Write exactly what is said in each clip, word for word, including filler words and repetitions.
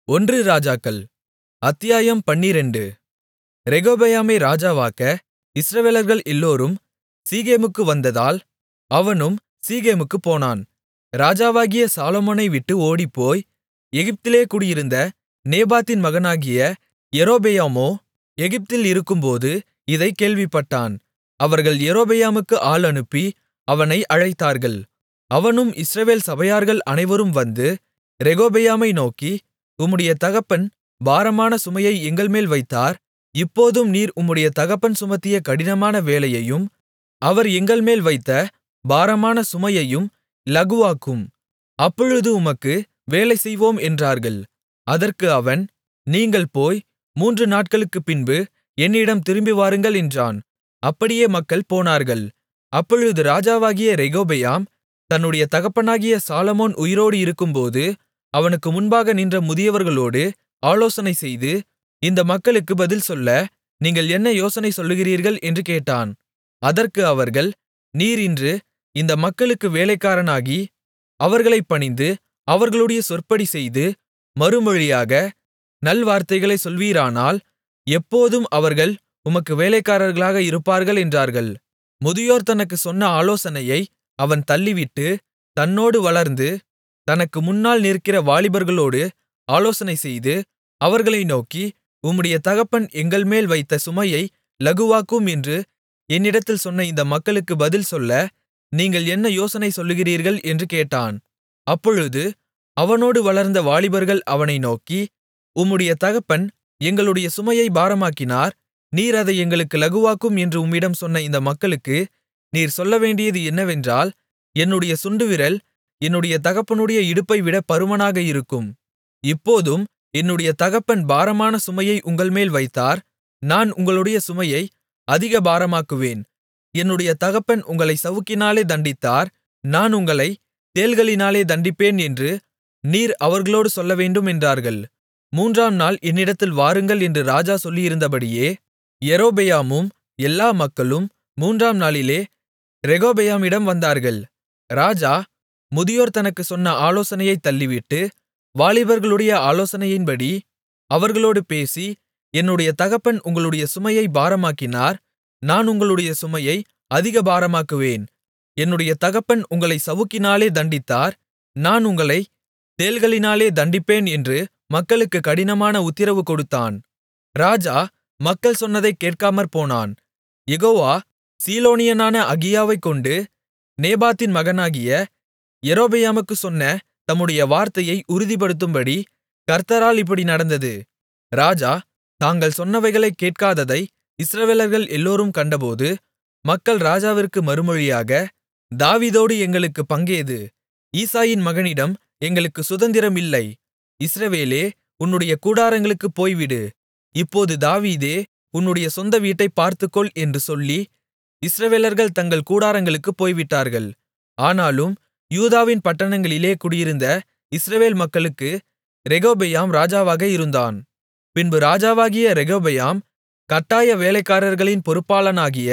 ஒன்று ராஜாக்கள் அத்தியாயம் பன்னிரண்டு ரெகொபெயாமை ராஜாவாக்க இஸ்ரவேலர்கள் எல்லோரும் சீகேமுக்கு வந்ததால் அவனும் சீகேமுக்குப் போனான். ராஜாவாகிய சாலொமோனை விட்டு ஓடிப்போய் எகிப்திலே குடியிருந்த நேபாத்தின் மகனாகிய யெரொபெயாமோ எகிப்தில் இருக்கும்போது இதைக் கேள்விப்பட்டான். அவர்கள் யெரொபெயாமுக்கு ஆள் அனுப்பி அவனை அழைத்தார்கள். அவனும் இஸ்ரவேல் சபையார்கள் அனைவரும் வந்து ரெகொபெயாமை நோக்கி, உம்முடைய தகப்பன் பாரமான சுமையை எங்கள்மேல் வைத்தார். இப்போதும் நீர் உம்முடைய தகப்பன் சுமத்திய கடினமான வேலையையும் அவர் எங்கள்மேல் வைத்த பாரமான சுமையையும் இலகுவாக்கும். அப்பொழுது உமக்கு வேலை செய்வோம் என்றார்கள். அதற்கு அவன், நீங்கள் போய் மூன்று நாட்களுக்குப் பின்பு என்னிடம் திரும்பி வாருங்கள் என்றான். அப்படியே மக்கள் போனார்கள். அப்பொழுது ராஜாவாகிய ரெகொபெயாம் தன்னுடைய தகப்பனாகிய சாலொமோன் உயிரோடு இருக்கும்போது அவனுக்கு முன்பாக நின்ற முதியவர்களோடு ஆலோசனைசெய்து, இந்த மக்களுக்கு பதில் சொல்ல நீங்கள் என்ன யோசனை சொல்லுகிறீர்கள் என்று கேட்டான். அதற்கு அவர்கள், நீர் இன்று இந்த மக்களுக்கு வேலைக்காரனாகி அவர்களைப் பணிந்து அவர்களுடைய சொற்படி செய்து மறுமொழியாக நல்வார்த்தைகளைச் சொல்வீரானால் எப்போதும் அவர்கள் உமக்கு வேலைக்காரர்களாக இருப்பார்கள் என்றார்கள். முதியோர் தனக்குச் சொன்ன ஆலோசனையை அவன் தள்ளிவிட்டு தன்னோடு வளர்ந்து தனக்கு முன்னால் நிற்கிற வாலிபர்களோடு ஆலோசனைசெய்து அவர்களை நோக்கி, உம்முடைய தகப்பன் எங்கள்மேல் வைத்த சுமையை இலகுவாக்கும் என்று என்னிடத்தில் சொன்ன இந்த மக்களுக்கு பதில் சொல்ல நீங்கள் என்ன யோசனை சொல்லுகிறீர்கள் என்று கேட்டான். அப்பொழுது அவனோடு வளர்ந்த வாலிபர்கள் அவனை நோக்கி, உம்முடைய தகப்பன் எங்களுடைய சுமையை பாரமாக்கினார். நீர் அதை எங்களுக்கு இலகுவாக்கும் என்று உம்மிடம் சொன்ன இந்த மக்களுக்கு நீர் சொல்லவேண்டியது என்னவென்றால், என்னுடைய சுண்டுவிரல் என்னுடைய தகப்பனுடைய இடுப்பைவிட பருமனாக இருக்கும். இப்போதும் என்னுடைய தகப்பன் பாரமான சுமையை உங்கள்மேல் வைத்தார். நான் உங்களுடைய சுமையை அதிக பாரமாக்குவேன். என்னுடைய தகப்பன் உங்களைச் சவுக்கினாலே தண்டித்தார். நான் உங்களைத் தேள்களினாலே தண்டிப்பேன் என்று நீர் அவர்களோடு சொல்லவேண்டும் என்றார்கள். மூன்றாம் நாள் என்னிடத்தில் வாருங்கள் என்று ராஜா சொல்லியிருந்தபடியே யெரொபெயாமும் எல்லா மக்களும் மூன்றாம் நாளிலே ரெகொபெயாமிடம் வந்தார்கள். ராஜா முதியோர் தனக்குச் சொன்ன ஆலோசனையைத் தள்ளிவிட்டு வாலிபர்களுடைய ஆலோசனையின்படி அவர்களோடு பேசி, என்னுடைய தகப்பன் உங்களுடைய சுமையை பாரமாக்கினார். நான் உங்களுடைய சுமையை அதிக பாரமாக்குவேன். என்னுடைய தகப்பன் உங்களைச் சவுக்கினாலே தண்டித்தார். நான் உங்களைத் தேள்களினாலே தண்டிப்பேன் என்று மக்களுக்கு கடினமான உத்திரவு கொடுத்தான். ராஜா மக்கள் சொன்னதைக் கேட்காமற்போனான். யெகோவா சீலோனியனான அகியாவைக் கொண்டு நேபாத்தின் மகனாகிய யெரொபெயாமுக்குச் சொன்ன தம்முடைய வார்த்தையை உறுதிப்படுத்தும்படி கர்த்தரால் இப்படி நடந்தது. ராஜா தாங்கள் சொன்னவைகளைக் கேட்காததை இஸ்ரவேலர்கள் எல்லோரும் கண்டபோது மக்கள் ராஜாவிற்கு மறுமொழியாக, தாவீதோடு எங்களுக்குப் பங்கேது? ஈசாயின் மகனிடம் எங்களுக்கு சுதந்திரம் இல்லை. இஸ்ரவேலே, உன்னுடைய கூடாரங்களுக்குப் போய்விடு. இப்போது தாவீதே, உன்னுடைய சொந்த வீட்டைப் பார்த்துக்கொள் என்று சொல்லி இஸ்ரவேலர்கள் தங்கள் கூடாரங்களுக்குப் போய்விட்டார்கள். ஆனாலும் யூதாவின் பட்டணங்களிலே குடியிருந்த இஸ்ரவேல் மக்களுக்கு ரெகொபெயாம் ராஜாவாக இருந்தான். பின்பு ராஜாவாகிய ரெகொபெயாம் கட்டாய வேலைக்காரர்களின் பொறுப்பாளனாகிய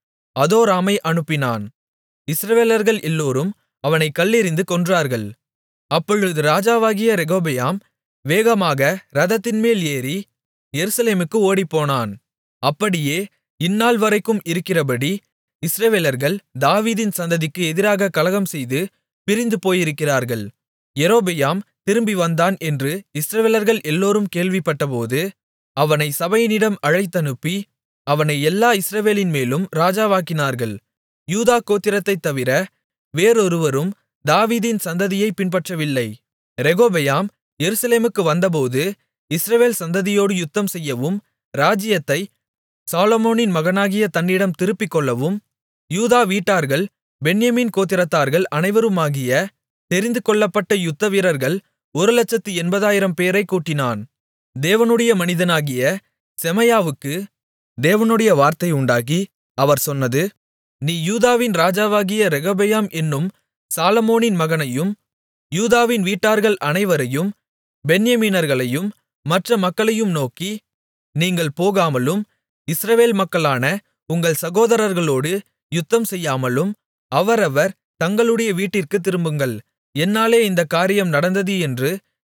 அதோராமை அனுப்பினான். இஸ்ரவேலர்கள் எல்லோரும் அவனைக் கல்லெறிந்து கொன்றார்கள். அப்பொழுது ராஜாவாகிய ரெகொபெயாம் வேகமாக இரதத்தின்மேல் ஏறி எருசலேமுக்கு ஓடிப்போனான். அப்படியே இந்நாள் வரைக்கும் இருக்கிறபடி இஸ்ரவேலர்கள் தாவீதின் சந்ததிக்கு எதிராக கலகம்செய்து பிரிந்து போயிருக்கிறார்கள். யெரொபெயாம் திரும்பி வந்தான் என்று இஸ்ரவேலர்கள் எல்லோரும் கேள்விப்பட்டபோது அவனை சபையினிடம் அழைத்தனுப்பி அவனை எல்லா இஸ்ரவேலின்மேலும் ராஜாவாக்கினார்கள். யூதா கோத்திரத்தைத் தவிர வேறொருவரும் தாவீதின் சந்ததியைப் பின்பற்றவில்லை. ரெகொபெயாம் எருசலேமுக்கு வந்தபோது இஸ்ரவேல் சந்ததியோடு யுத்தம் செய்யவும் ராஜ்ஜியத்தை சாலொமோனின் மகனாகிய தன்னிடம் திருப்பிக்கொள்ளவும் யூதா வீட்டார்கள் பென்யமீன் கோத்திரத்தார்கள் அனைவருமாகிய தெரிந்துகொள்ளப்பட்ட யுத்தவீரர்கள் ஒரு லட்சத்து எண்பதாயிரம் பேரைக் கூட்டினான். தேவனுடைய மனிதனாகிய செமாயாவுக்கு தேவனுடைய வார்த்தை உண்டாகி அவர் சொன்னது, நீ யூதாவின் ராஜாவாகிய ரெகொபெயாம் என்னும் சாலொமோனின் மகனையும் யூதாவின் வீட்டார்கள் அனைவரையும் பென்யமீனர்களையும் மற்ற மக்களையும் நோக்கி, நீங்கள் போகாமலும் இஸ்ரவேல் மக்களான உங்கள் சகோதரர்களோடு யுத்தம் செய்யாமலும் அவரவர் தங்களுடைய வீட்டிற்குத் திரும்புங்கள். என்னாலே இந்தக் காரியம் நடந்தது என்று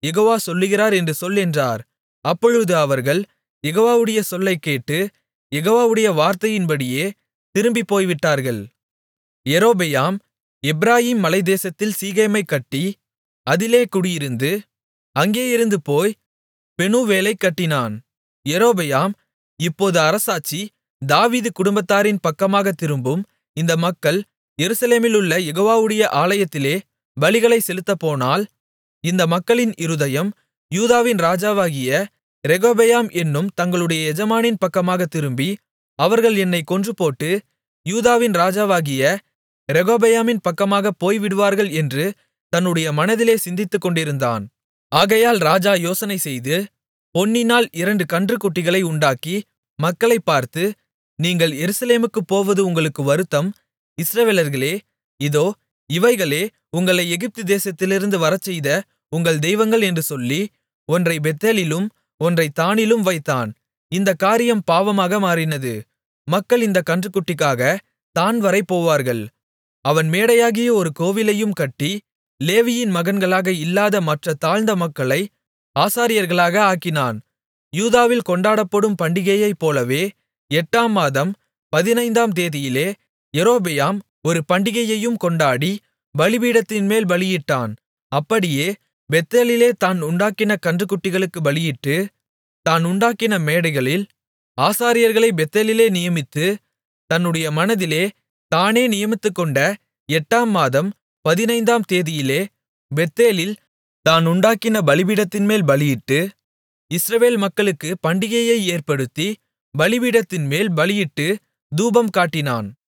யெகோவா சொல்லுகிறார் என்று சொல் என்றார். அப்பொழுது அவர்கள் யெகோவாவுடைய சொல்லைக் கேட்டு யெகோவாவுடைய வார்த்தையின்படியே திரும்பிப் போய்விட்டார்கள். யெரொபெயாம் எப்பிராயீம் மலைத்தேசத்தில் சீகேமைக் கட்டி அதிலே குடியிருந்து அங்கேயிருந்து போய் பெனூவேலைக் கட்டினான். யெரொபெயாம், இப்போது அரசாட்சி தாவீது குடும்பத்தாரின் பக்கமாகத் திரும்பும். இந்த மக்கள் எருசலேமிலுள்ள யெகோவாவுடைய ஆலயத்திலே பலிகளைச் செலுத்தப்போனால் இந்த மக்களின் இருதயம் யூதாவின் ராஜாவாகிய ரெகொபெயாம் என்னும் தங்களுடைய எஜமானின் பக்கமாகத் திரும்பி, அவர்கள் என்னைக் கொன்றுபோட்டு யூதாவின் ராஜாவாகிய ரெகொபெயாமின் பக்கமாகப் போய்விடுவார்கள் என்று தன்னுடைய மனதிலே சிந்தித்துக்கொண்டிருந்தான். ஆகையால் ராஜா யோசனைசெய்து பொன்னினால் இரண்டு கன்றுக்குட்டிகளை உண்டாக்கி மக்களைப் பார்த்து, நீங்கள் எருசலேமுக்குப் போவது உங்களுக்கு வருத்தம். இஸ்ரவேலர்களே, இதோ இவைகளே உங்களை எகிப்து தேசத்திலிருந்து வரச்செய்த உங்கள் தெய்வங்கள் என்று சொல்லி, ஒன்றை பெத்தேலிலும் ஒன்றைத் தாணிலும் வைத்தான். இந்தக் காரியம் பாவமாக மாறினது. மக்கள் இந்தக் கன்றுக்குட்டிக்காக தாண்வரை போவார்கள். அவன் மேடையாகிய ஒரு கோவிலையும் கட்டி லேவியின் மகன்களாக இல்லாத மற்ற தாழ்ந்த மக்களை ஆசாரியர்களாக ஆக்கினான். யூதாவில் கொண்டாடப்படும் பண்டிகையைப் போலவே எட்டாம் மாதம் பதினைந்தாம் தேதியிலே யெரொபெயாம் ஒரு பண்டிகையையும் கொண்டாடி பலிபீடத்தின்மேல் பலியிட்டான். அப்படியே பெத்தேலிலே தான் உண்டாக்கின கன்றுக்குட்டிகளுக்குப் பலியிட்டு, தான் உண்டாக்கின மேடைகளில் ஆசாரியர்களை பெத்தேலிலே நியமித்து, தன்னுடைய மனதிலே தானே நியமித்துக்கொண்ட எட்டாம் மாதம் பதினைந்தாம் தேதியிலே பெத்தேலில் தான் உண்டாக்கின பலிபீடத்தின்மேல் பலியிட்டு, இஸ்ரவேல் மக்களுக்குப் பண்டிகையை ஏற்படுத்தி பலிபீடத்தின்மேல் பலியிட்டு தூபம் காட்டினான்.